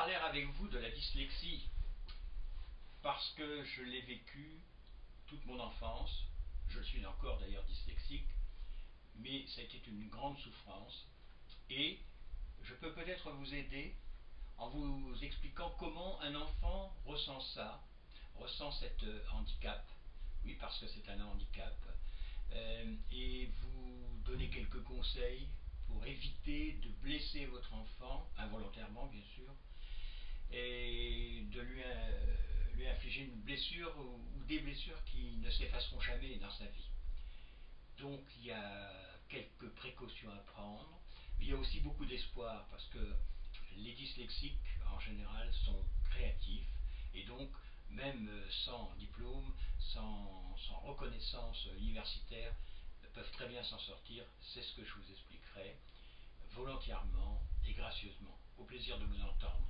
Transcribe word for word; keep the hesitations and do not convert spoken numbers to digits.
parler avec vous de la dyslexie parce que je l'ai vécu toute mon enfance. Je suis encore d'ailleurs dyslexique, mais ça a été une grande souffrance et je peux peut-être vous aider en vous expliquant comment un enfant ressent ça, ressent cet handicap, oui parce que c'est un handicap, euh, et vous donner quelques conseils pour éviter de blesser votre enfant, involontairement bien sûr, et de lui, euh, lui infliger une blessure ou, ou des blessures qui ne s'effaceront jamais dans sa vie. Donc il y a quelques précautions à prendre, mais il y a aussi beaucoup d'espoir parce que les dyslexiques en général sont créatifs et donc même sans diplôme, sans, sans reconnaissance universitaire, peuvent très bien s'en sortir. C'est ce que je vous expliquerai volontairement et gracieusement. Au plaisir de vous entendre.